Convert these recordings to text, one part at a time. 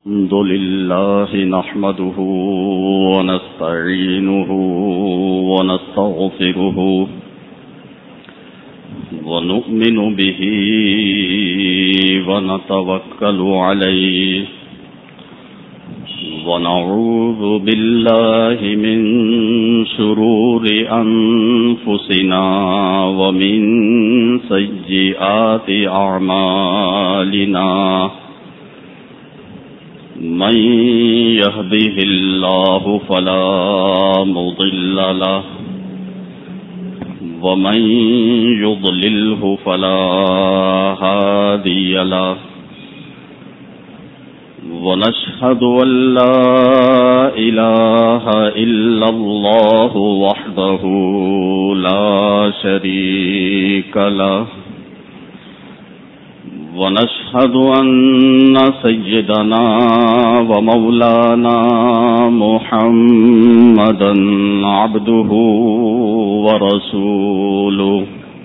الحمد لله نحمده ونستعينه ونستغفره ونؤمن به ونتوكل عليه ونعوذ بالله من شرور أنفسنا ومن سيئات أعمالنا من يهده الله فلا مضل له ومن يضلله فلا هادي له ونشهد أن لا إله إلا الله وحده لا شريك له ونشهد أن سيدنا ومولانا محمدا عبده ورسوله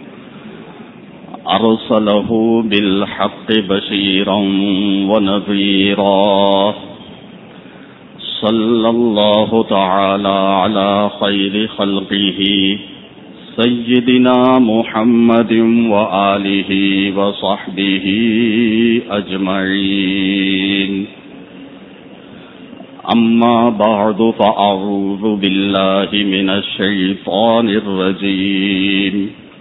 أرسله بالحق بشيرا ونذيرا صلى الله تعالى على خير خلقه سيدنا محمد وآله وصحبه أجمعين أما بعد فأعوذ بالله من الشيطان الرجيم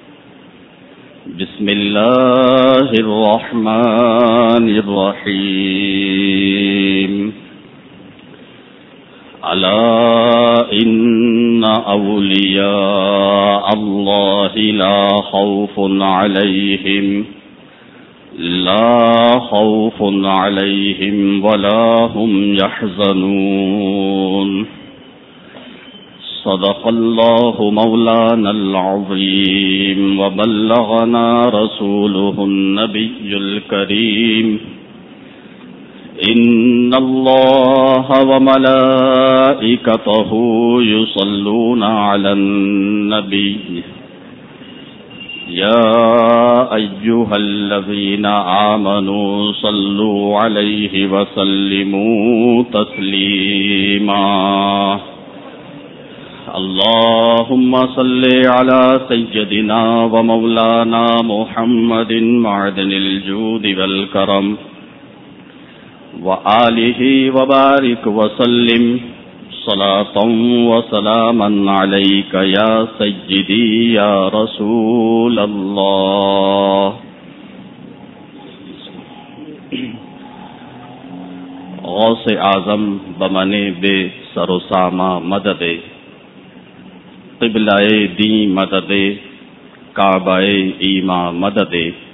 بسم الله الرحمن الرحيم ألا إن أولياء الله لا خوف عليهم ولا هم يحزنون صدق الله مولانا العظيم وبلغنا رسوله النبي الكريم إن الله وملائكته يصلون على النبي يا أيها الذين آمنوا صلوا عليه وسلموا تسليما اللهم صل على سيدنا ومولانا محمد معدن الجود والكرم وآله وبارك وسلم صلاة وسلاما عليك يا سيدي يا رسول الله غوث اعظم بمنے بے سر و سامہ مدد قبلہ دین مدد کعبہ ایماں مدد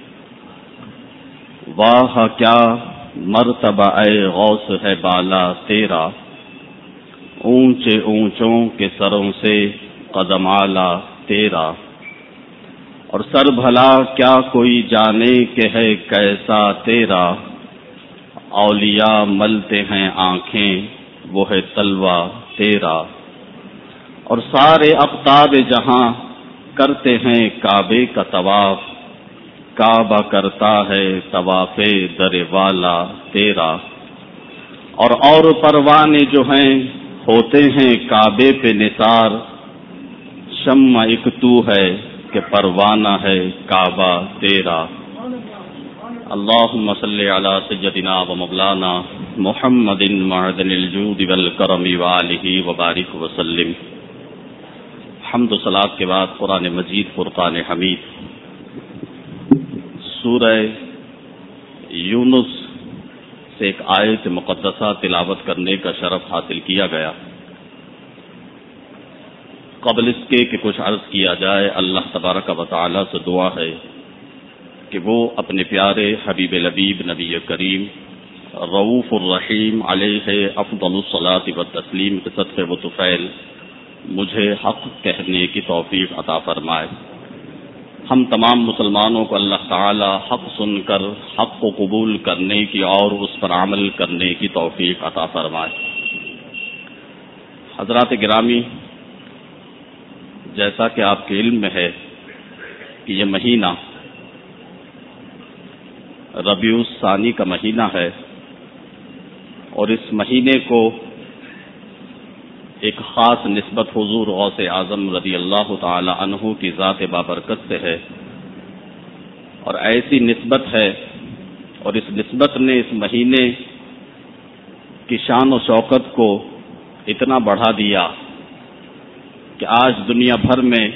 واہ کیا مرتبہ اے غوث ہے بالا تیرا اونچے اونچوں کے سروں سے قدم اعلیٰ تیرا اور سر بھلا کیا کوئی جانے کہ ہے کیسا تیرا اولیاء ملتے ہیں آنکھیں وہ ہے تلوہ تیرا اور سارے اقطاب جہاں کرتے ہیں کعبے کا طواف کعبہ کرتا ہے طواف در والا تیرا اور پروانے جو ہیں ہوتے ہیں کعبے پہ نثار شمع ایک تو ہے کہ پروانہ ہے کعبہ تیرا اللہم صلی علی سیدنا و مولانا محمد معدن الجود والکرم وآلہ وبارک وسلم حمد و صلاۃ کے بعد قرآن مجید فرقان حمید سورہ یونس سے ایک آیت مقدسہ تلاوت کرنے کا شرف حاصل کیا گیا. قبل اس کے کہ کچھ عرض کیا جائے اللہ تبارک و تعالی سے دعا ہے کہ وہ اپنے پیارے حبیب لبیب نبی کریم رؤوف الرحیم علیہ افضل الصلاۃ والتسلیم کے صدقے و طفیل مجھے حق کہنے کی توفیق عطا فرمائے. ہم تمام مسلمانوں کو اللہ تعالی حق سن کر حق کو قبول کرنے کی اور اس پر عمل کرنے کی توفیق عطا فرمائے. حضرات گرامی، جیسا کہ آپ کے علم میں ہے کہ یہ مہینہ ربیع الثانی کا مہینہ ہے اور اس مہینے کو ایک خاص نسبت حضور غوث اعظم رضی اللہ تعالی عنہ کی ذات بابرکت سے ہے، اور ایسی نسبت ہے اور اس نسبت نے اس مہینے کی شان و شوکت کو اتنا بڑھا دیا کہ آج دنیا بھر میں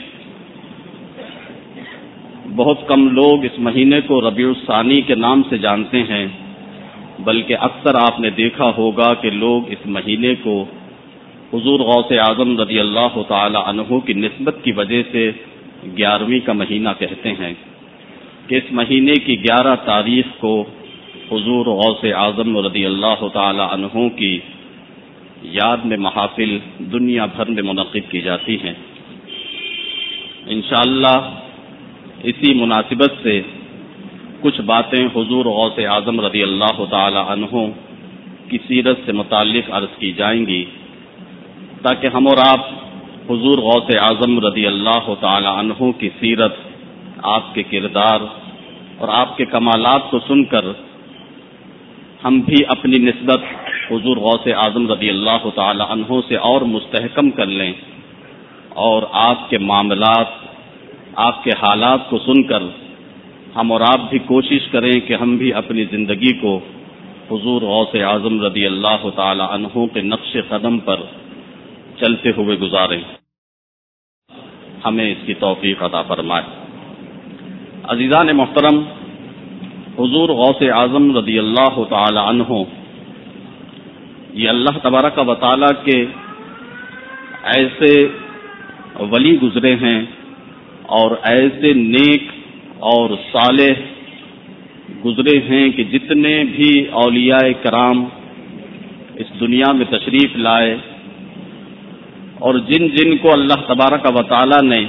بہت کم لوگ اس مہینے کو ربیع الثانی کے نام سے جانتے ہیں، بلکہ اکثر آپ نے دیکھا ہوگا کہ لوگ اس مہینے کو حضور غوث اعظم رضی اللہ تعالی عنہ کی نسبت کی وجہ سے 11ویں کا مہینہ کہتے ہیں کہ اس مہینے کی 11 تاریخ کو حضور غوث اعظم رضی اللہ تعالی عنہ کی یاد میں محافل دنیا بھر میں منعقد کی جاتی ہیں۔ انشاءاللہ اسی مناسبت سے کچھ باتیں حضور غوث اعظم رضی اللہ تعالی عنہ کی سیرت سے متعلق عرض کی جائیں گی، تاکہ ہم اور آپ حضور غوث اعظم رضی اللہ تعالی عنہ کی سیرت، آپ کے کردار اور آپ کے کمالات کو سن کر ہم بھی اپنی نسبت حضور غوث اعظم رضی اللہ تعالی عنہ سے اور مستحکم کر لیں، اور آپ کے معاملات، آپ کے حالات کو سن کر ہم اور آپ بھی کوشش کریں کہ ہم بھی اپنی زندگی کو حضور غوث اعظم رضی اللہ تعالی عنہ کے نقش قدم پر چلتے ہوئے گزاریں۔ ہمیں اس کی توفیق عطا فرمائے۔ عزیزان محترم، حضور غوث اعظم رضی اللہ تعالی عنہ یہ اللہ تبارک و تعالی کے ایسے ولی گزرے ہیں اور ایسے نیک اور صالح گزرے ہیں کہ جتنے بھی اولیاء کرام اس دنیا میں تشریف لائے اور جن جن کو اللہ تبارک و تعالی نے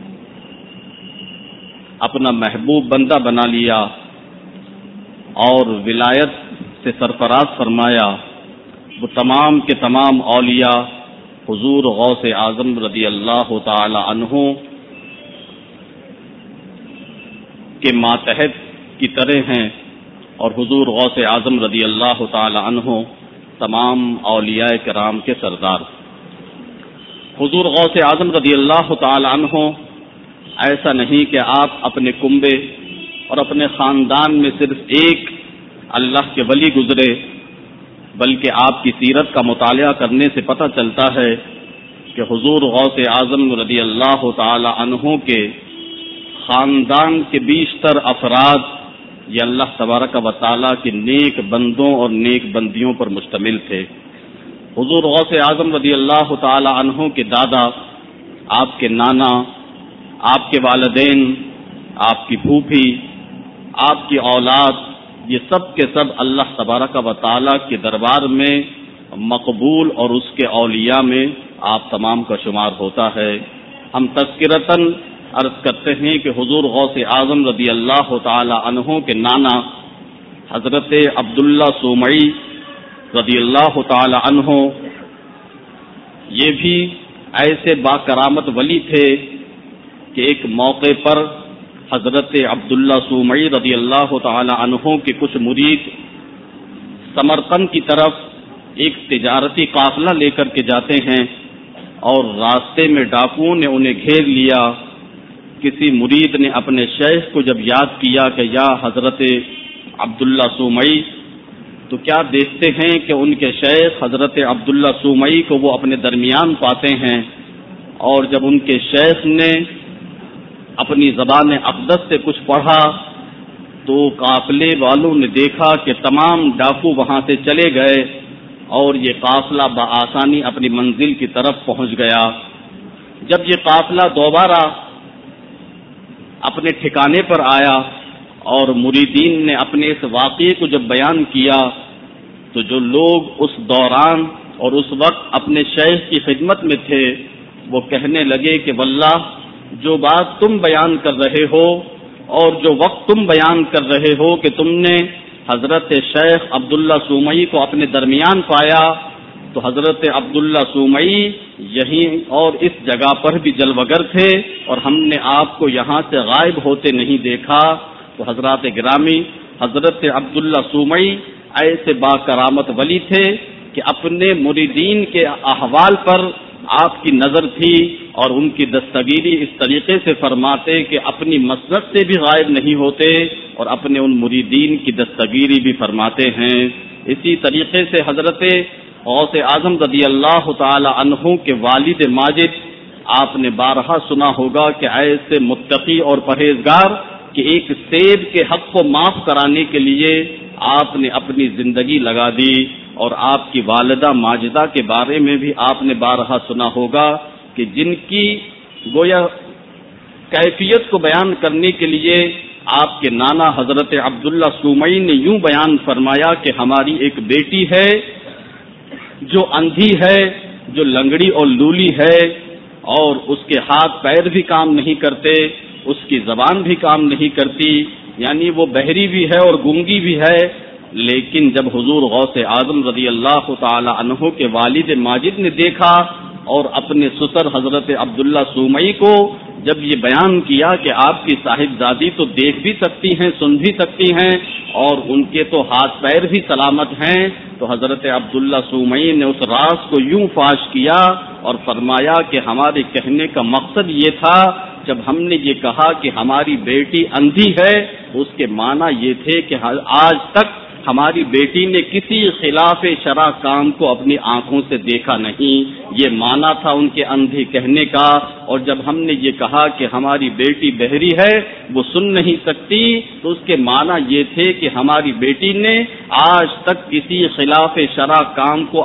اپنا محبوب بندہ بنا لیا اور ولایت سے سرفراز فرمایا، وہ تمام کے تمام اولیاء حضور غوث اعظم رضی اللہ تعالی عنہ کے ماتحت کی طرح ہیں، اور حضور غوث اعظم رضی اللہ تعالی عنہ تمام اولیاء کرام کے سردار۔ حضور غوث اعظم رضی اللہ تعالی عنہ ایسا نہیں کہ آپ اپنے کنبے اور اپنے خاندان میں صرف ایک اللہ کے ولی گزرے، بلکہ آپ کی سیرت کا مطالعہ کرنے سے پتہ چلتا ہے کہ حضور غوث اعظم رضی اللہ تعالی عنہ کے خاندان کے بیشتر افراد یہ اللہ تبارک و تعالی کے نیک بندوں اور نیک بندیوں پر مشتمل تھے۔ حضور غوث اعظم رضی اللہ تعالی عنہ کے دادا، آپ کے نانا، آپ کے والدین، آپ کی پھوپھی، آپ کی اولاد، یہ سب کے سب اللہ تبارک و تعالی کے دربار میں مقبول اور اس کے اولیاء میں آپ تمام کا شمار ہوتا ہے۔ ہم تذکرتاً عرض کرتے ہیں کہ حضور غوث اعظم رضی اللہ تعالی عنہ کے نانا حضرت عبداللہ سومعی رضی اللہ تعالی عنہ یہ بھی ایسے باکرامت ولی تھے کہ ایک موقع پر حضرت عبداللہ سومعی رضی اللہ تعالی عنہ کے کچھ مرید سمرقند کی طرف ایک تجارتی قافلہ لے کر کے جاتے ہیں، اور راستے میں ڈاکوؤں نے انہیں گھیر لیا۔ کسی مرید نے اپنے شیخ کو جب یاد کیا کہ یا حضرت عبداللہ سومعی، تو کیا دیکھتے ہیں کہ ان کے شیخ حضرت عبداللہ سومعی کو وہ اپنے درمیان پاتے ہیں، اور جب ان کے شیخ نے اپنی زبان اقدس سے کچھ پڑھا تو قافلے والوں نے دیکھا کہ تمام ڈاکو وہاں سے چلے گئے اور یہ قافلہ بآسانی اپنی منزل کی طرف پہنچ گیا۔ جب یہ قافلہ دوبارہ اپنے ٹھکانے پر آیا اور مریدین نے اپنے اس واقعے کو جب بیان کیا، تو جو لوگ اس دوران اور اس وقت اپنے شیخ کی خدمت میں تھے وہ کہنے لگے کہ واللہ جو بات تم بیان کر رہے ہو اور جو وقت تم بیان کر رہے ہو کہ تم نے حضرت شیخ عبداللہ سومعی کو اپنے درمیان پایا، تو حضرت عبداللہ سومعی یہیں اور اس جگہ پر بھی جلوگر تھے اور ہم نے آپ کو یہاں سے غائب ہوتے نہیں دیکھا۔ تو حضرات گرامی، حضرت عبداللہ سومعی ایسے با کرامت ولی تھے کہ اپنے مریدین کے احوال پر آپ کی نظر تھی اور ان کی دستگیری اس طریقے سے فرماتے کہ اپنی مسند سے بھی غائب نہیں ہوتے اور اپنے ان مریدین کی دستگیری بھی فرماتے ہیں۔ اسی طریقے سے حضرت غوث اعظم رضی اللہ تعالی عنہ کے والد ماجد، آپ نے بارہا سنا ہوگا کہ ایسے متقی اور پرہیزگار کہ ایک سیب کے حق کو معاف کرانے کے لیے آپ نے اپنی زندگی لگا دی، اور آپ کی والدہ ماجدہ کے بارے میں بھی آپ نے بارہا سنا ہوگا کہ جن کی گویا کیفیت کو بیان کرنے کے لیے آپ کے نانا حضرت عبداللہ سومئی نے یوں بیان فرمایا کہ ہماری ایک بیٹی ہے جو اندھی ہے، جو لنگڑی اور لولی ہے، اور اس کے ہاتھ پیر بھی کام نہیں کرتے، اس کی زبان بھی کام نہیں کرتی، یعنی وہ بہری بھی ہے اور گونگی بھی ہے۔ لیکن جب حضور غوث اعظم رضی اللہ تعالی عنہ کے والد ماجد نے دیکھا اور اپنے سسر حضرت عبداللہ سومئی کو جب یہ بیان کیا کہ آپ کی صاحبزادی تو دیکھ بھی سکتی ہیں، سن بھی سکتی ہیں، اور ان کے تو ہاتھ پیر بھی سلامت ہیں، تو حضرت عبداللہ سومئی نے اس راز کو یوں فاش کیا اور فرمایا کہ ہمارے کہنے کا مقصد یہ تھا، جب ہم نے یہ کہا کہ ہماری بیٹی اندھی ہے، اس کے معنی یہ تھے کہ آج تک ہماری بیٹی نے کسی خلاف شرع کام کو اپنی آنکھوں سے دیکھا نہیں، یہ معنی تھا ان کے اندھی کہنے کا۔ اور جب ہم نے یہ کہا کہ ہماری بیٹی بہری ہے، وہ سن نہیں سکتی، تو اس کے معنی یہ تھے کہ ہماری بیٹی نے آج تک کسی خلاف شرع کام کو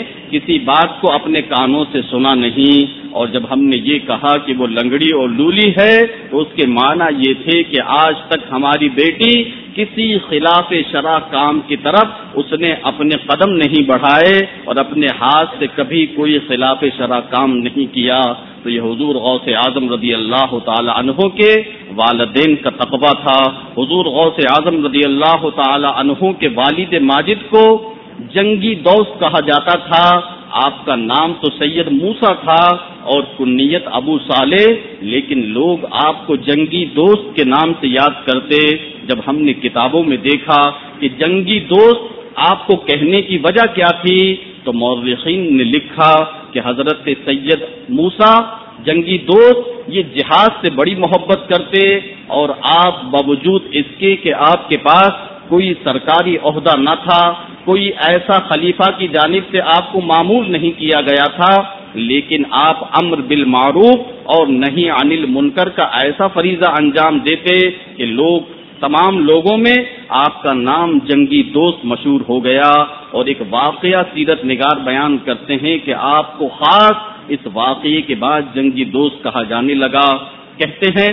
کسی بات کو اپنے کانوں سے سنا نہیں۔ اور جب ہم نے یہ کہا کہ وہ لنگڑی اور لولی ہے، تو اس کے معنی یہ تھے کہ آج تک ہماری بیٹی کسی خلاف شرع کام کی طرف اس نے اپنے قدم نہیں بڑھائے اور اپنے ہاتھ سے کبھی کوئی خلاف شرع کام نہیں کیا۔ تو یہ حضور غوث اعظم رضی اللہ تعالی عنہ کے والدین کا تقویٰ تھا۔ حضور غوث اعظم رضی اللہ تعالی عنہ کے والد ماجد کو جنگی دوست کہا جاتا تھا۔ آپ کا نام تو سید موسیٰ تھا اور کنیت ابو صالح، لیکن لوگ آپ کو جنگی دوست کے نام سے یاد کرتے۔ جب ہم نے کتابوں میں دیکھا کہ جنگی دوست آپ کو کہنے کی وجہ کیا تھی، تو مورخین نے لکھا کہ حضرت سید موسیٰ جنگی دوست یہ جہاد سے بڑی محبت کرتے، اور آپ باوجود اس کے کہ آپ کے پاس کوئی سرکاری عہدہ نہ تھا، کوئی ایسا خلیفہ کی جانب سے آپ کو معمور نہیں کیا گیا تھا، لیکن آپ امر بالمعروف اور نہی عن المنکر کا ایسا فریضہ انجام دیتے کہ تمام لوگوں میں آپ کا نام جنگی دوست مشہور ہو گیا۔ اور ایک واقعہ سیرت نگار بیان کرتے ہیں کہ آپ کو خاص اس واقعے کے بعد جنگی دوست کہا جانے لگا۔ کہتے ہیں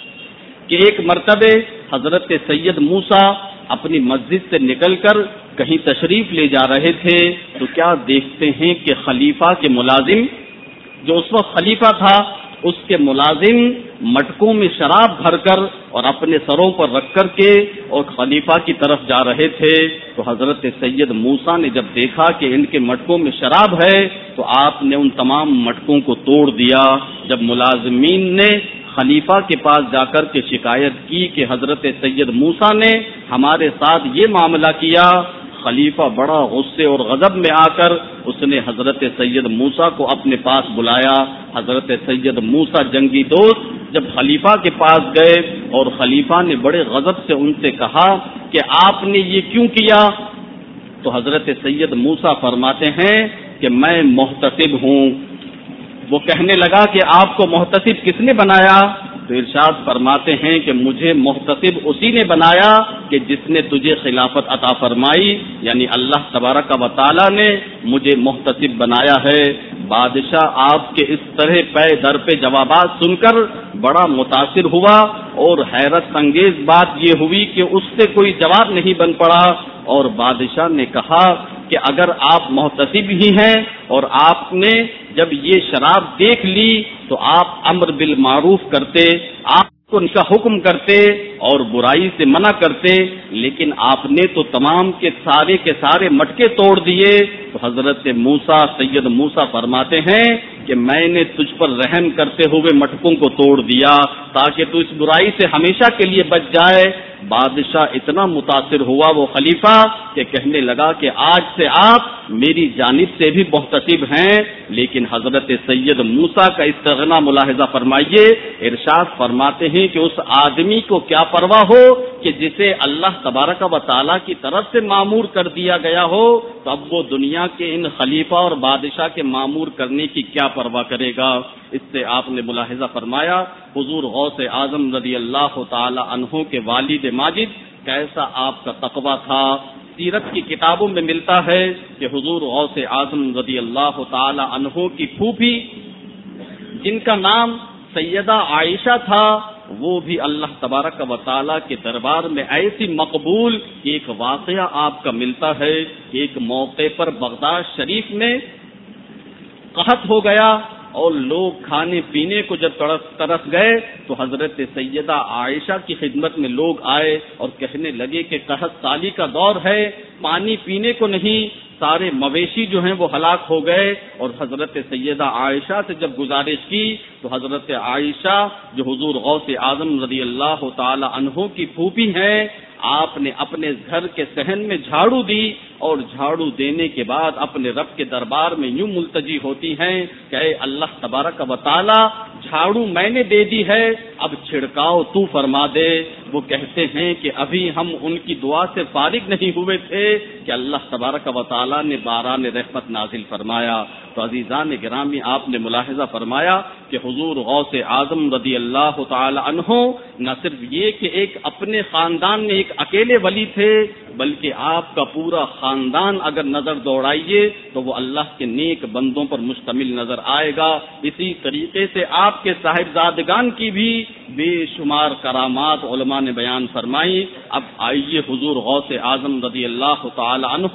کہ ایک مرتبہ حضرت سید موسیٰ اپنی مسجد سے نکل کر کہیں تشریف لے جا رہے تھے، تو کیا دیکھتے ہیں کہ خلیفہ کے ملازم، جو اس وقت خلیفہ تھا، اس کے ملازم مٹکوں میں شراب بھر کر اور اپنے سروں پر رکھ کر کے اور خلیفہ کی طرف جا رہے تھے۔ تو حضرت سید موسیٰ نے جب دیکھا کہ ان کے مٹکوں میں شراب ہے، تو آپ نے ان تمام مٹکوں کو توڑ دیا۔ جب ملازمین نے خلیفہ کے پاس جا کر کے شکایت کی کہ حضرت سید موسیٰ نے ہمارے ساتھ یہ معاملہ کیا، خلیفہ بڑا غصے اور غضب میں آ کر اس نے حضرت سید موسیٰ کو اپنے پاس بلایا۔ حضرت سید موسیٰ جنگی دوست جب خلیفہ کے پاس گئے اور خلیفہ نے بڑے غضب سے ان سے کہا کہ آپ نے یہ کیوں کیا، تو حضرت سید موسیٰ فرماتے ہیں کہ میں محتسب ہوں۔ وہ کہنے لگا کہ آپ کو محتسب کس نے بنایا؟ تو ارشاد فرماتے ہیں کہ مجھے محتسب اسی نے بنایا کہ جس نے تجھے خلافت عطا فرمائی، یعنی اللہ تبارک و تعالی نے مجھے محتسب بنایا ہے۔ بادشاہ آپ کے اس طرح پے در پہ جوابات سن کر بڑا متاثر ہوا، اور حیرت انگیز بات یہ ہوئی کہ اس سے کوئی جواب نہیں بن پڑا، اور بادشاہ نے کہا کہ اگر آپ محتسب ہی ہیں اور آپ نے جب یہ شراب دیکھ لی تو آپ امر بالمعروف کرتے، آپ کو ان کا حکم کرتے اور برائی سے منع کرتے، لیکن آپ نے تو تمام کے سارے مٹکے توڑ دیے۔ تو حضرت موسیٰ، سید موسیٰ فرماتے ہیں کہ میں نے تجھ پر رحم کرتے ہوئے مٹکوں کو توڑ دیا تاکہ تو اس برائی سے ہمیشہ کے لیے بچ جائے۔ بادشاہ اتنا متاثر ہوا وہ خلیفہ کہ کہنے لگا کہ آج سے آپ میری جانب سے بھی محتسب ہیں۔ لیکن حضرت سید موسیٰ کا استغنا ملاحظہ فرمائیے، ارشاد فرماتے ہیں کہ اس آدمی کو کیا پرواہ ہو کہ جسے اللہ تبارک و تعالیٰ کی طرف سے معمور کر دیا گیا ہو، تو اب وہ دنیا کے ان خلیفہ اور بادشاہ کے معمور کرنے کی کیا پرواہ کرے گا۔ اس سے آپ نے ملاحظہ فرمایا حضور غوث اعظم رضی اللہ تعالی عنہ کے والد ماجد کیسا آپ کا تقویٰ تھا۔ سیرت کی کتابوں میں ملتا ہے کہ حضور غوث اعظم رضی اللہ تعالی عنہ کی پھوپھی جن کا نام سیدہ عائشہ تھا، وہ بھی اللہ تبارک و تعالیٰ کے دربار میں ایسی مقبول ایک واقعہ آپ کا ملتا ہے کہ ایک موقع پر بغداد شریف میں قحط ہو گیا اور لوگ کھانے پینے کو جب ترس گئے تو حضرت سیدہ عائشہ کی خدمت میں لوگ آئے اور کہنے لگے کہ قحط سالی کا دور ہے، پانی پینے کو نہیں، سارے مویشی جو ہیں وہ ہلاک ہو گئے۔ اور حضرت سیدہ عائشہ سے جب گزارش کی تو حضرت عائشہ جو حضور غوث اعظم رضی اللہ تعالی عنہ کی پھوپھی ہیں، آپ نے اپنے گھر کے صحن میں جھاڑو دی اور جھاڑو دینے کے بعد اپنے رب کے دربار میں یوں ملتجی ہوتی ہیں کہ اے اللہ تبارک و تعالی، جھاڑو میں نے دے دی ہے، اب چھڑکاؤ تو فرما دے۔ وہ کہتے ہیں کہ ابھی ہم ان کی دعا سے فارغ نہیں ہوئے تھے کہ اللہ تبارک و تعالی نے باران رحمت نازل فرمایا۔ تو عزیزان گرامی، آپ نے ملاحظہ فرمایا کہ حضور غوث اعظم رضی اللہ تعالی عنہ نہ صرف یہ کہ ایک اپنے خاندان میں ایک اکیلے ولی تھے، بلکہ آپ کا پورا خاندان اگر نظر دوڑائیے تو وہ اللہ کے نیک بندوں پر مشتمل نظر آئے گا۔ اسی طریقے سے آپ کے صاحبزادگان کی بھی بے شمار کرامات علماء نے بیان فرمائی۔ اب آئیے حضور غوث اعظم رضی اللہ تعالی عنہ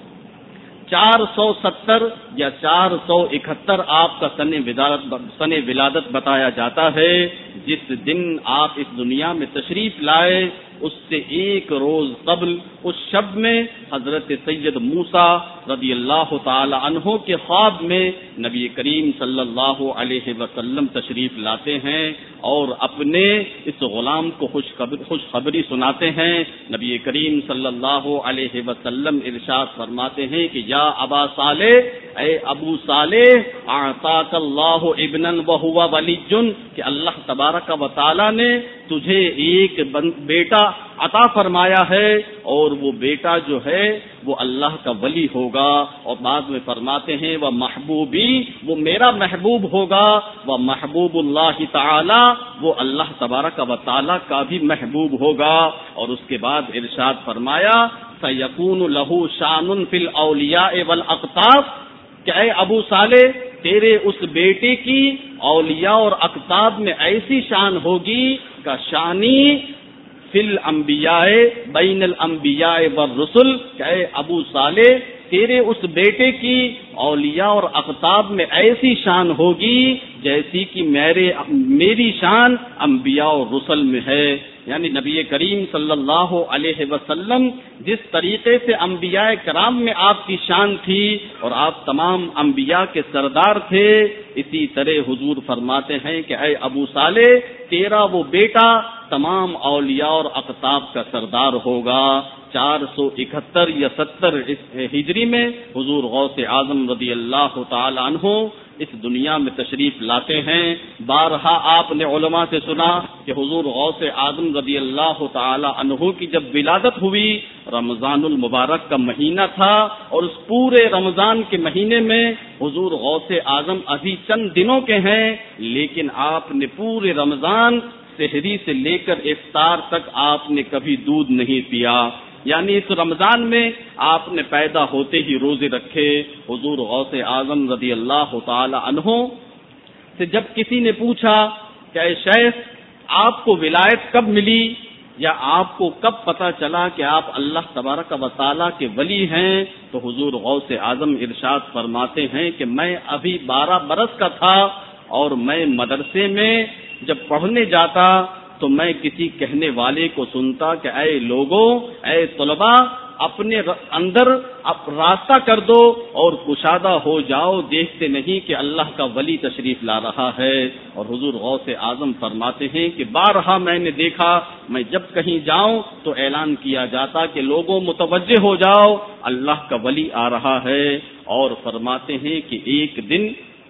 470 یا 471 آپ کا سن ولادت بتایا جاتا ہے۔ جس دن آپ اس دنیا میں تشریف لائے اس سے ایک روز قبل اس شب میں حضرت سید موسیٰ رضی اللہ تعالی عنہ کے خواب میں نبی کریم صلی اللہ علیہ وسلم تشریف لاتے ہیں اور اپنے اس غلام کو خوشخبری سناتے ہیں۔ نبی کریم صلی اللہ علیہ وسلم ارشاد فرماتے ہیں کہ یا ابا صالح، اے ابو صالح، اعطاک اللہ ابنا وہو ولی، کہ اللہ تبارک و تعالی نے تجھے ایک بیٹا عطا فرمایا ہے اور وہ بیٹا جو ہے وہ اللہ کا ولی ہوگا۔ اور بعد میں فرماتے ہیں وہ محبوبی، وہ میرا محبوب ہوگا، وہ محبوب اللہ تعالی، وہ اللہ تبارک و تعالی کا بھی محبوب ہوگا۔ اور اس کے بعد ارشاد فرمایا سیکون لہ شان فی الاولیاء والاقطاب، کہ اے ابو صالح، تیرے اس بیٹے کی اولیاء اور اقطاب میں ایسی شان ہوگی کہ شانی فی الانبیاء بین الانبیاء والرسل، کہ اے ابو صالح، تیرے اس بیٹے کی اولیاء اور اقطاب میں ایسی شان ہوگی جیسی کہ میری شان انبیاء اور رسل میں ہے۔ یعنی نبی کریم صلی اللہ علیہ وسلم جس طریقے سے انبیاء کرام میں آپ کی شان تھی اور آپ تمام انبیاء کے سردار تھے، اسی طرح حضور فرماتے ہیں کہ اے ابو صالح، تیرا وہ بیٹا تمام اولیاء اور اقطاب کا سردار ہوگا۔ 471 یا 70 ہجری میں حضور غوث اعظم رضی اللہ تعالی عنہ اس دنیا میں تشریف لاتے ہیں۔ بارہا آپ نے علماء سے سنا کہ حضور غوث اعظم رضی اللہ تعالی عنہ کی جب ولادت ہوئی رمضان المبارک کا مہینہ تھا، اور اس پورے رمضان کے مہینے میں حضور غوث اعظم ابھی چند دنوں کے ہیں، لیکن آپ نے پورے رمضان سحری سے لے کر افطار تک آپ نے کبھی دودھ نہیں پیا۔ یعنی اس رمضان میں آپ نے پیدا ہوتے ہی روزے رکھے۔ حضور غوث اعظم رضی اللہ تعالی عنہ سے جب کسی نے پوچھا کہ اے شیخ، آپ کو ولایت کب ملی یا آپ کو کب پتہ چلا کہ آپ اللہ تبارک و تعالی کے ولی ہیں، تو حضور غوث اعظم ارشاد فرماتے ہیں کہ میں ابھی 12 برس کا تھا اور میں مدرسے میں جب پڑھنے جاتا تو میں کسی کہنے والے کو سنتا کہ اے لوگوں، اے طلباء، اپنے اندر راستہ کر دو اور کشادہ ہو جاؤ، دیکھتے نہیں کہ اللہ کا ولی تشریف لا رہا ہے۔ اور حضور غوث اعظم فرماتے ہیں کہ بارہا میں نے دیکھا، میں جب کہیں جاؤں تو اعلان کیا جاتا کہ لوگوں متوجہ ہو جاؤ، اللہ کا ولی آ رہا ہے۔ اور فرماتے ہیں کہ ایک دن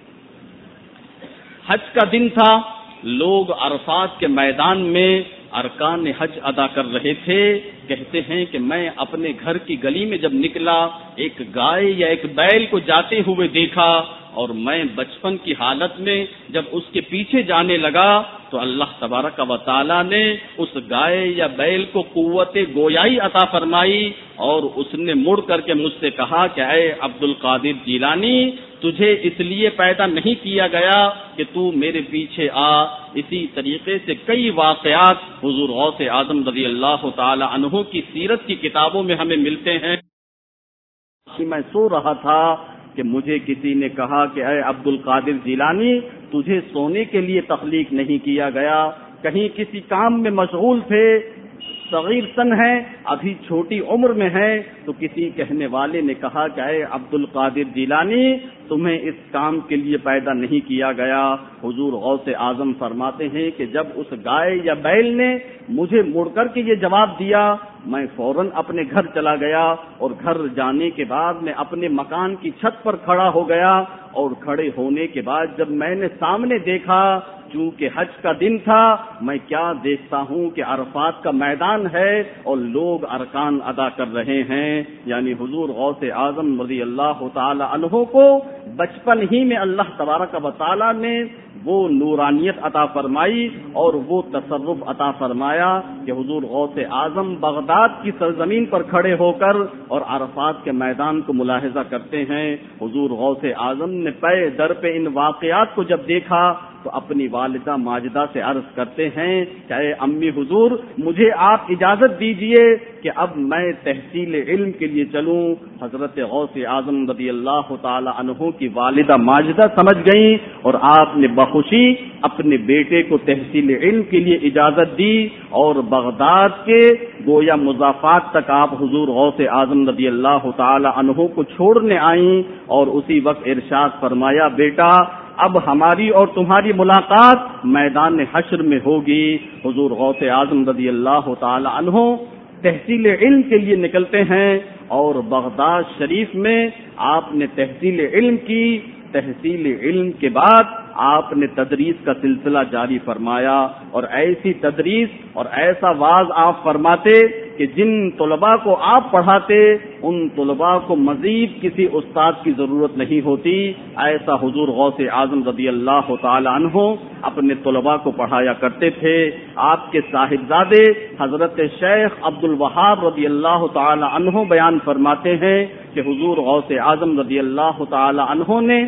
حج کا دن تھا، لوگ عرفات کے میدان میں ارکان حج ادا کر رہے تھے۔ کہتے ہیں کہ میں اپنے گھر کی گلی میں جب نکلا، ایک گائے یا ایک بیل کو جاتے ہوئے دیکھا، اور میں بچپن کی حالت میں جب اس کے پیچھے جانے لگا تو اللہ تبارک و تعالی نے اس گائے یا بیل کو قوت گویائی عطا فرمائی، اور اس نے مڑ کر کے مجھ سے کہا کہ اے عبد القادر جیلانی، تجھے اس لیے پیدا نہیں کیا گیا کہ تو میرے پیچھے آ۔ اسی طریقے سے کئی واقعات حضور غوث اعظم رضی اللہ تعالی عنہ کی سیرت کی کتابوں میں ہمیں ملتے ہیں۔ میں سو رہا تھا کہ مجھے کسی نے کہا کہ اے عبد القادر جیلانی، تجھے سونے کے لیے تخلیق نہیں کیا گیا، کہیں کسی کام میں مشغول تھے، صغیر سن ہے، ابھی چھوٹی عمر میں ہے۔ تو کسی کہنے والے نے کہا کہ اے عبد القادر جیلانی، تمہیں اس کام کے لیے پیدا نہیں کیا گیا۔ حضور غوث اعظم فرماتے ہیں کہ جب اس گائے یا بیل نے مجھے مڑ کر کے یہ جواب دیا، میں فوراً اپنے گھر چلا گیا، اور گھر جانے کے بعد میں اپنے مکان کی چھت پر کھڑا ہو گیا، اور کھڑے ہونے کے بعد جب میں نے سامنے دیکھا، چونکہ حج کا دن تھا، میں کیا دیکھتا ہوں کہ عرفات کا میدان ہے اور لوگ ارکان ادا کر رہے ہیں۔ یعنی حضور غوث اعظم رضی اللہ تعالی عنہ کو بچپن ہی میں اللہ تبارک و تعالی نے وہ نورانیت عطا فرمائی اور وہ تصرف عطا فرمایا کہ حضور غوث اعظم بغداد کی سرزمین پر کھڑے ہو کر اور عرفات کے میدان کو ملاحظہ کرتے ہیں۔ حضور غوث اعظم نے پے در پہ ان واقعات کو جب دیکھا تو اپنی والدہ ماجدہ سے عرض کرتے ہیں کہ اے امی حضور، مجھے آپ اجازت دیجئے کہ اب میں تحصیل علم کے لیے چلوں۔ حضرت غوث اعظم رضی اللہ تعالی عنہ کی والدہ ماجدہ سمجھ گئیں اور آپ نے بخوشی اپنے بیٹے کو تحصیل علم کے لیے اجازت دی، اور بغداد کے گویا مضافات تک آپ حضور غوث اعظم رضی اللہ تعالی عنہ کو چھوڑنے آئیں، اور اسی وقت ارشاد فرمایا، بیٹا اب ہماری اور تمہاری ملاقات میدان حشر میں ہوگی۔ حضور غوث اعظم رضی اللہ تعالی عنہ تحصیل علم کے لیے نکلتے ہیں، اور بغداد شریف میں آپ نے تحصیل علم کی۔ تحصیل علم کے بعد آپ نے تدریس کا سلسلہ جاری فرمایا، اور ایسی تدریس اور ایسا واعظ آپ فرماتے کہ جن طلباء کو آپ پڑھاتے ان طلباء کو مزید کسی استاد کی ضرورت نہیں ہوتی۔ ایسا حضور غوث اعظم رضی اللہ تعالی عنہ اپنے طلباء کو پڑھایا کرتے تھے۔ آپ کے صاحبزادے حضرت شیخ عبد الوہاب رضی اللہ تعالی عنہ بیان فرماتے ہیں کہ حضور غوث اعظم رضی اللہ تعالی عنہ نے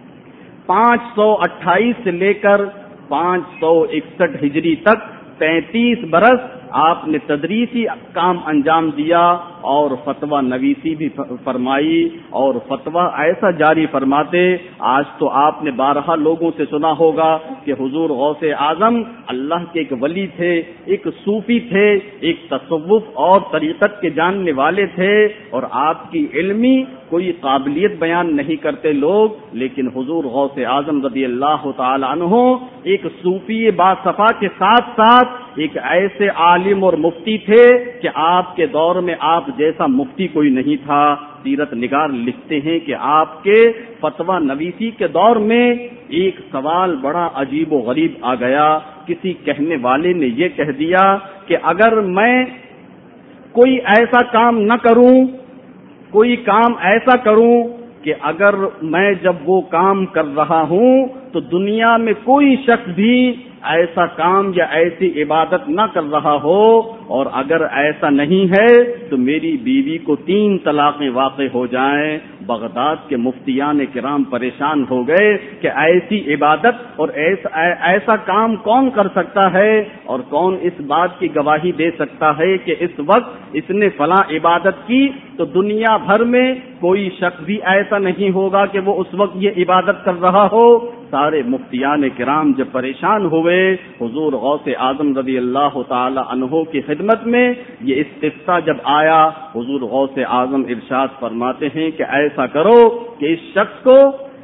528 سے لے کر 561 ہجری تک 33 برس آپ نے تدریسی کام انجام دیا، اور فتویٰ نویسی بھی فرمائی، اور فتویٰ ایسا جاری فرماتے۔ آج تو آپ نے بارہا لوگوں سے سنا ہوگا کہ حضور غوث اعظم اللہ کے ایک ولی تھے، ایک صوفی تھے، ایک تصوف اور طریقت کے جاننے والے تھے، اور آپ کی علمی کوئی قابلیت بیان نہیں کرتے لوگ، لیکن حضور غوث اعظم رضی اللہ تعالی عنہ ایک صوفی باصفا کے ساتھ ساتھ ایک ایسے عالم اور مفتی تھے کہ آپ کے دور میں آپ جیسا مفتی کوئی نہیں تھا۔ سیرت نگار لکھتے ہیں کہ آپ کے فتویٰ نویسی کے دور میں ایک سوال بڑا عجیب و غریب آ گیا۔ کسی کہنے والے نے یہ کہہ دیا کہ اگر میں کوئی ایسا کام نہ کروں، کوئی کام ایسا کروں کہ اگر میں جب وہ کام کر رہا ہوں تو دنیا میں کوئی شخص بھی ایسا کام یا ایسی عبادت نہ کر رہا ہو، اور اگر ایسا نہیں ہے تو میری بیوی کو 3 طلاقیں واقع ہو جائیں۔ بغداد کے مفتیان کرام پریشان ہو گئے کہ ایسی عبادت اور ایسا کام کون کر سکتا ہے، اور کون اس بات کی گواہی دے سکتا ہے کہ اس وقت اس نے فلاں عبادت کی تو دنیا بھر میں کوئی شخص بھی ایسا نہیں ہوگا کہ وہ اس وقت یہ عبادت کر رہا ہو۔ سارے مفتیان کرام جب پریشان ہوئے حضور غوث اعظم رضی اللہ تعالی عنہ کی خدمت میں یہ استفتاء جب آیا، حضور غوث اعظم ارشاد فرماتے ہیں کہ ایسا کرو کہ اس شخص کو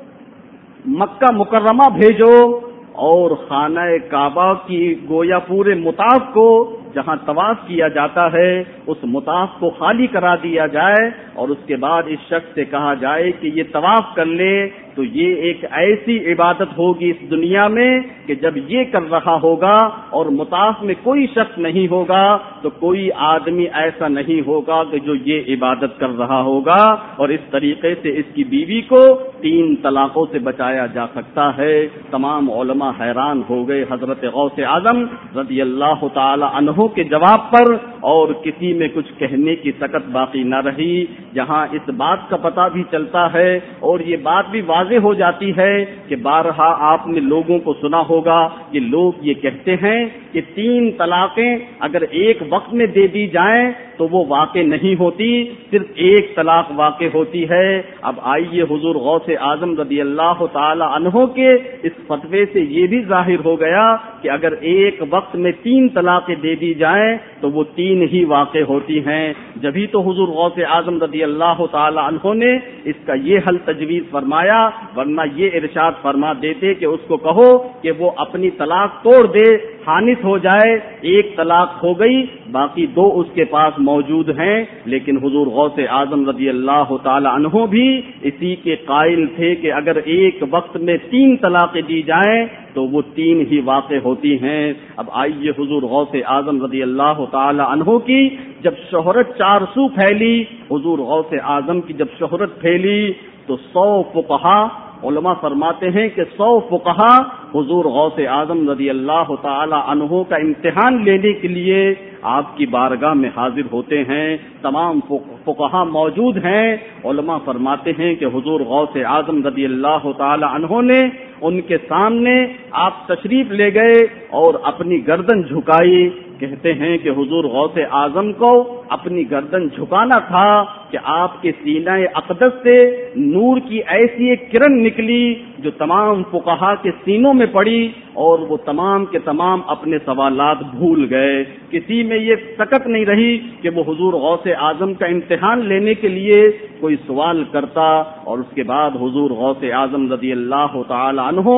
مکہ مکرمہ بھیجو اور خانہ کعبہ کی گویا پورے مطاف کو جہاں طواف کیا جاتا ہے اس مطاف کو خالی کرا دیا جائے، اور اس کے بعد اس شخص سے کہا جائے کہ یہ طواف کر لے، تو یہ ایک ایسی عبادت ہوگی اس دنیا میں کہ جب یہ کر رہا ہوگا اور مطاف میں کوئی شخص نہیں ہوگا تو کوئی آدمی ایسا نہیں ہوگا کہ جو یہ عبادت کر رہا ہوگا، اور اس طریقے سے اس کی بیوی کو 3 طلاقوں سے بچایا جا سکتا ہے۔ تمام علماء حیران ہو گئے حضرت غوث اعظم رضی اللہ تعالی عنہ کے جواب پر، اور کسی میں کچھ کہنے کی طاقت باقی نہ رہی۔ جہاں اس بات کا پتہ بھی چلتا ہے اور یہ بات بھی واضح ہو جاتی ہے کہ بارہا آپ نے لوگوں کو سنا ہوگا کہ لوگ یہ کہتے ہیں کہ 3 طلاقیں اگر ایک وقت میں دے دی جائیں تو وہ واقع نہیں ہوتی، صرف ایک طلاق واقع ہوتی ہے۔ اب آئیے حضور غوث اعظم رضی اللہ تعالی عنہ کے اس فتوے سے یہ بھی ظاہر ہو گیا کہ اگر ایک وقت میں 3 طلاقیں دے دی جائیں تو وہ 3 ہی واقع ہوتی ہیں۔ جبھی تو حضور غوث اعظم رضی اللہ تعالی عنہ نے اس کا یہ حل تجویز فرمایا، ورنہ یہ ارشاد فرما دیتے کہ اس کو کہو کہ وہ اپنی طلاق توڑ دے، خانس ہو جائے، ایک طلاق ہو گئی، باقی 2 اس کے پاس موجود ہیں۔ لیکن حضور غوث اعظم رضی اللہ تعالی عنہ بھی اسی کے قائل تھے کہ اگر ایک وقت میں 3 طلاقیں دی جائیں تو وہ 3 ہی واقع ہوتی ہیں۔ اب آئیے حضور غوث اعظم رضی اللہ تعالی عنہ کی جب شہرت 4 سو پھیلی، حضور غوث اعظم کی جب شہرت پھیلی تو 100 فقہا، علماء فرماتے ہیں کہ 100 فقہا حضور غوث اعظم رضی اللہ تعالی عنہ کا امتحان لینے کے لیے آپ کی بارگاہ میں حاضر ہوتے ہیں۔ تمام فقہا موجود ہیں۔ علماء فرماتے ہیں کہ حضور غوث اعظم رضی اللہ تعالی عنہ نے ان کے سامنے آپ تشریف لے گئے اور اپنی گردن جھکائی۔ کہتے ہیں کہ حضور غوث اعظم کو اپنی گردن جھکانا تھا کہ آپ کے سینہ اقدس سے نور کی ایسی ایک کرن نکلی جو تمام فقہا کے سینوں میں پڑی، اور وہ تمام کے تمام اپنے سوالات بھول گئے۔ کسی میں یہ طاقت نہیں رہی کہ وہ حضور غوث اعظم کا امتحان لینے کے لیے کوئی سوال کرتا۔ اور اس کے بعد حضور غوث اعظم رضی اللہ تعالی عنہ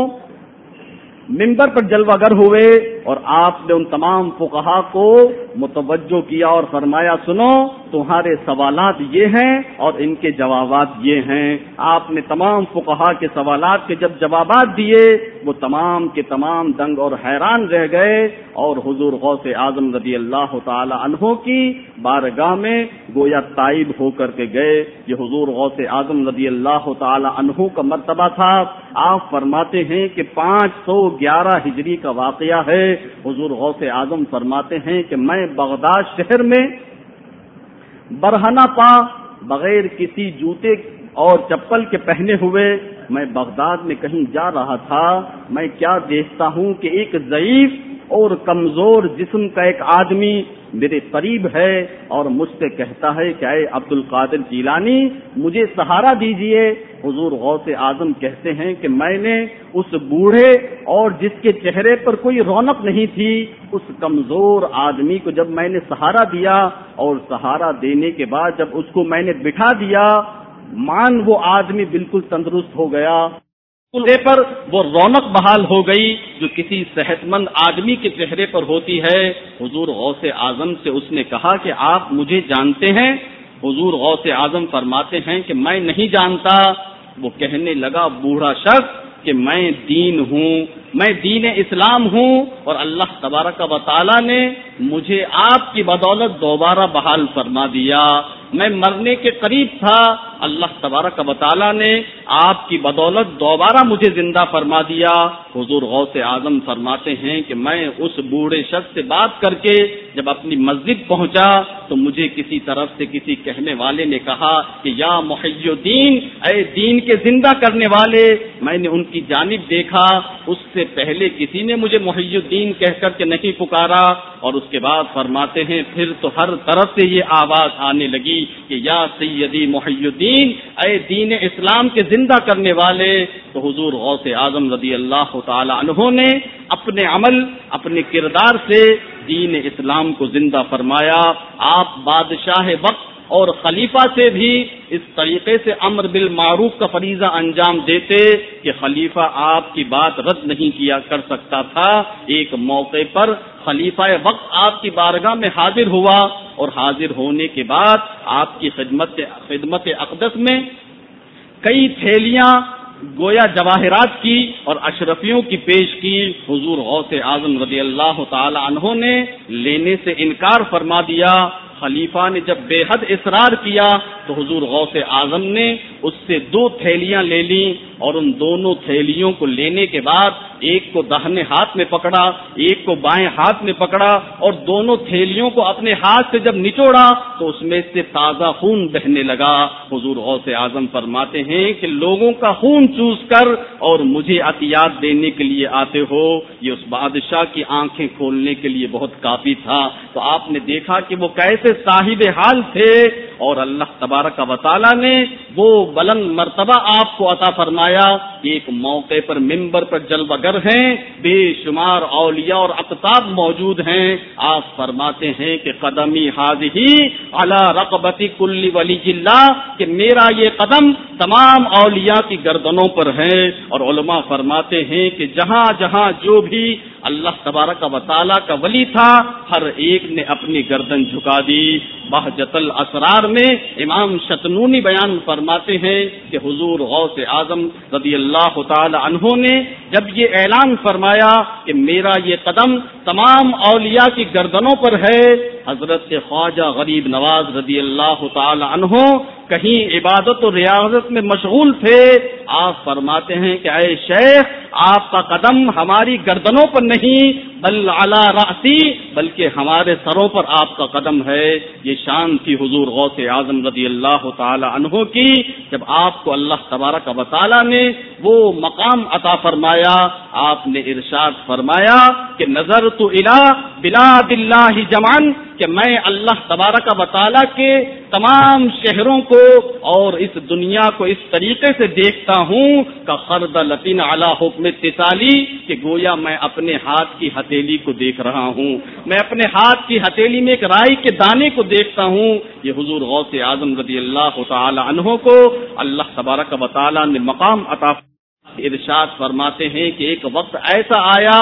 منبر پر جلوہ گر ہوئے اور آپ نے ان تمام فقہا کو متوجہ کیا اور فرمایا، سنو تمہارے سوالات یہ ہیں اور ان کے جوابات یہ ہیں۔ آپ نے تمام فقہا کے سوالات کے جب جوابات دیے وہ تمام کے تمام دنگ اور حیران رہ گئے، اور حضور غوث اعظم رضی اللہ تعالی عنہ کی بارگاہ میں گویا تائب ہو کر کے گئے۔ یہ حضور غوث اعظم رضی اللہ تعالی عنہ کا مرتبہ تھا۔ آپ فرماتے ہیں کہ 511 ہجری کا واقعہ ہے۔ حضور غوث اعظم فرماتے ہیں کہ میں بغداد شہر میں برہنہ پا بغیر کسی جوتے اور چپل کے پہنے ہوئے میں بغداد میں کہیں جا رہا تھا، میں کیا دیکھتا ہوں کہ ایک ضعیف اور کمزور جسم کا ایک آدمی میرے قریب ہے اور مجھ سے کہتا ہے کہ اے عبد القادر جیلانی مجھے سہارا دیجئے۔ حضور غوث اعظم کہتے ہیں کہ میں نے اس بوڑھے اور جس کے چہرے پر کوئی رونق نہیں تھی اس کمزور آدمی کو جب میں نے سہارا دیا، اور سہارا دینے کے بعد جب اس کو میں نے بٹھا دیا، وہ آدمی بالکل تندرست ہو گیا، چہرے پر وہ رونق بحال ہو گئی جو کسی صحت مند آدمی کے چہرے پر ہوتی ہے۔ حضور غوث اعظم سے اس نے کہا کہ آپ مجھے جانتے ہیں؟ حضور غوث اعظم فرماتے ہیں کہ میں نہیں جانتا۔ وہ کہنے لگا بوڑھا شخص کہ میں دین ہوں، میں دین اسلام ہوں، اور اللہ تبارک و تعالی نے مجھے آپ کی بدولت دوبارہ بحال فرما دیا۔ میں مرنے کے قریب تھا، اللہ تبارک و تعالی نے آپ کی بدولت دوبارہ مجھے زندہ فرما دیا۔ حضور غوث اعظم فرماتے ہیں کہ میں اس بوڑھے شخص سے بات کر کے جب اپنی مسجد پہنچا تو مجھے کسی طرف سے کسی کہنے والے نے کہا کہ یا محی الدین، اے دین کے زندہ کرنے والے۔ میں نے ان کی جانب دیکھا، اس سے پہلے کسی نے مجھے محی الدین کہہ کر کے نہیں پکارا، اور اس کے بعد فرماتے ہیں پھر تو ہر طرف سے یہ آواز آنے لگی کہ یا سیدی محی الدین الدین، اے دین اسلام کے زندہ کرنے والے، تو حضور غوث اعظم رضی اللہ تعالی عنہ نے اپنے عمل، اپنے کردار سے دین اسلام کو زندہ فرمایا۔ آپ بادشاہ وقت اور خلیفہ سے بھی اس طریقے سے امر بالمعروف کا فریضہ انجام دیتے کہ خلیفہ آپ کی بات رد نہیں کیا کر سکتا تھا۔ ایک موقع پر خلیفہ وقت آپ کی بارگاہ میں حاضر ہوا، اور حاضر ہونے کے بعد آپ کی خدمت اقدس میں کئی تھیلیاں گویا جواہرات کی اور اشرفیوں کی پیش کی۔ حضور غوث اعظم رضی اللہ تعالی عنہ نے لینے سے انکار فرما دیا۔ خلیفہ نے جب بے حد اصرار کیا تو حضور غوث اعظم نے اس سے 2 تھیلیاں لے لیں، اور ان دونوں تھیلیوں کو لینے کے بعد ایک کو داہنے ہاتھ میں پکڑا، ایک کو بائیں ہاتھ میں پکڑا، اور دونوں تھیلیوں کو اپنے ہاتھ سے جب نچوڑا تو اس میں سے تازہ خون بہنے لگا۔ حضور غوث اعظم فرماتے ہیں کہ لوگوں کا خون چوس کر اور مجھے عطیات دینے کے لیے آتے ہو، یہ اس بادشاہ کی آنکھیں کھولنے کے لیے بہت کافی تھا۔ تو آپ نے دیکھا کہ وہ کیسے صاحب حال تھے، اور اللہ تبارک و تعالی نے وہ بلند مرتبہ آپ کو عطا فرمایا۔ ایک موقع پر ممبر پر جلوہ گر ہیں، بے شمار اولیاء اور اقطاب موجود ہیں۔ آپ فرماتے ہیں کہ قدمی حاذہی علی رقبۃ کل ولی اللہ، کہ میرا یہ قدم تمام اولیاء کی گردنوں پر ہے۔ اور علماء فرماتے ہیں کہ جہاں جہاں جو بھی اللہ تبارک و تعالی کا ولی تھا، ہر ایک نے اپنی گردن جھکا دی۔ بہجت الاسرار میں امام شتنونی بیان فرماتے ہیں کہ حضور غوث اعظم رضی اللہ تعالی عنہ نے جب یہ اعلان فرمایا کہ میرا یہ قدم تمام اولیاء کی گردنوں پر ہے، حضرت خواجہ غریب نواز رضی اللہ تعالی عنہ کہیں عبادت و ریاضت میں مشغول تھے۔ آپ فرماتے ہیں کہ اے شیخ، آپ کا قدم ہماری گردنوں پر نہیں بل علی رأسی، بلکہ ہمارے سروں پر آپ کا قدم ہے۔ یہ شان تھی حضور غوث اعظم رضی اللہ تعالی عنہ کی، جب آپ کو اللہ تبارک و تعالی نے وہ مقام عطا فرمایا۔ آپ نے ارشاد فرمایا کہ نظرت الی بلاد اللہ جمعا، کہ میں اللہ تبارک و تعالی کے تمام شہروں کو اور اس دنیا کو اس طریقے سے دیکھتا ہوں کہ خردلۃ علی حکم اتصالی، کہ گویا میں اپنے ہاتھ کی ہتھیلی کو دیکھ رہا ہوں، میں اپنے ہاتھ کی ہتھیلی میں ایک رائی کے دانے کو دیکھتا ہوں۔ یہ حضور غوث اعظم رضی اللہ تعالی عنہ کو اللہ تبارک و تعالی نے مقام عطا۔ ارشاد فرماتے ہیں کہ ایک وقت ایسا آیا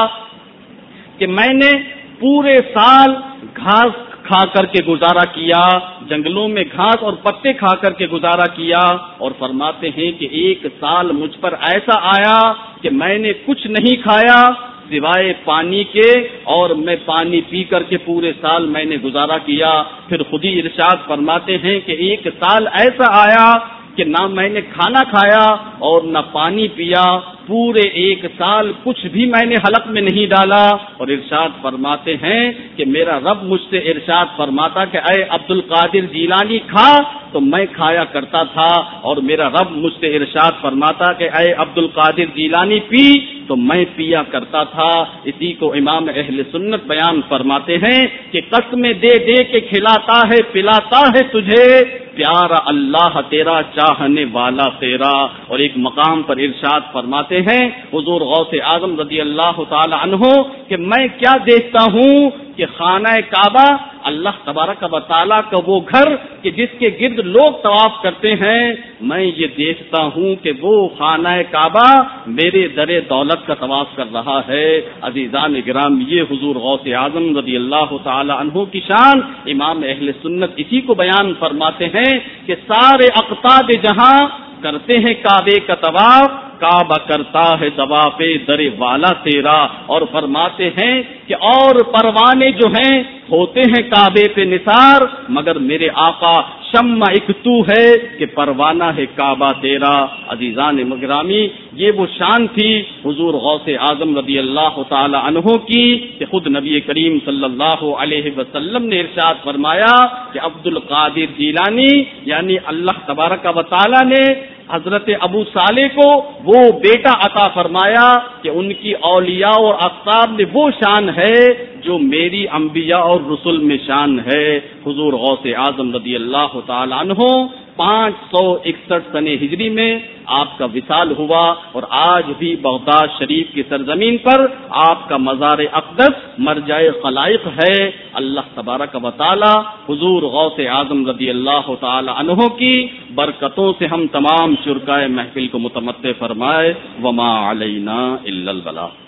کہ میں نے پورے سال گھاس کھا کر کے گزارا کیا، جنگلوں میں گھاس اور پتے کھا کر کے گزارا کیا، اور فرماتے ہیں کہ ایک سال مجھ پر ایسا آیا کہ میں نے کچھ نہیں کھایا سوائے پانی کے، اور میں پانی پی کر کے پورے سال میں نے گزارا کیا۔ پھر خود ہی ارشاد فرماتے ہیں کہ ایک سال ایسا آیا کہ نہ میں نے کھانا کھایا اور نہ پانی پیا، پورے ایک سال کچھ بھی میں نے حلق میں نہیں ڈالا۔ اور ارشاد فرماتے ہیں کہ میرا رب مجھ سے ارشاد فرماتا کہ اے عبد القادر جیلانی کھا، تو میں کھایا کرتا تھا، اور میرا رب مجھ سے ارشاد فرماتا کہ اے عبد القادر جیلانی پی، تو میں پیا کرتا تھا۔ اسی کو امام اہل سنت بیان فرماتے ہیں کہ قسمیں دے دے کے کھلاتا ہے پلاتا ہے تجھے، پیارا اللہ تیرا چاہنے والا تیرا۔ اور ایک مقام پر ارشاد فرماتے ہیں حضور غوث اعظم رضی اللہ تعالی عنہ کہ میں کیا دیکھتا ہوں کہ خانہ کعبہ اللہ تبارک و تعالیٰ کا وہ گھر کہ جس کے گرد لوگ طواف کرتے ہیں، میں یہ دیکھتا ہوں کہ وہ خانہ کعبہ میرے در دولت کا طواف کر رہا ہے۔ عزیزان گرام، یہ حضور غوث اعظم رضی اللہ تعالی عنہ کی شان امام اہل سنت اسی کو بیان فرماتے ہیں کہ سارے اقطاب جہاں کرتے ہیں کعبے کا طواف، کعبہ کرتا ہے طواف در والا تیرا۔ اور فرماتے ہیں کہ اور پروانے جو ہیں ہوتے ہیں کعبے پہ نثار، مگر میرے آقا شمع ایک تو ہے کہ پروانہ ہے کعبہ تیرا۔ عزیزان گرامی، یہ وہ شان تھی حضور غوث اعظم رضی اللہ تعالی عنہ کی کہ خود نبی کریم صلی اللہ علیہ وسلم نے ارشاد فرمایا کہ عبد القادر جیلانی یعنی اللہ تبارک و تعالی نے حضرت ابو صالح کو وہ بیٹا عطا فرمایا کہ ان کی اولیاء اور اقطاب میں وہ شان ہے جو میری انبیاء اور رسل میں شان ہے۔ حضور غوث اعظم رضی اللہ تعالی عنہ 561 سن ہجری میں آپ کا وصال ہوا، اور آج بھی بغداد شریف کی سرزمین پر آپ کا مزار اقدس مرجع خلائق ہے۔ اللہ تبارک و تعالی حضور غوث اعظم رضی اللہ تعالی عنہ کی برکتوں سے ہم تمام شرکائے محفل کو متمتع فرمائے۔ وما علینا الا البلاغ۔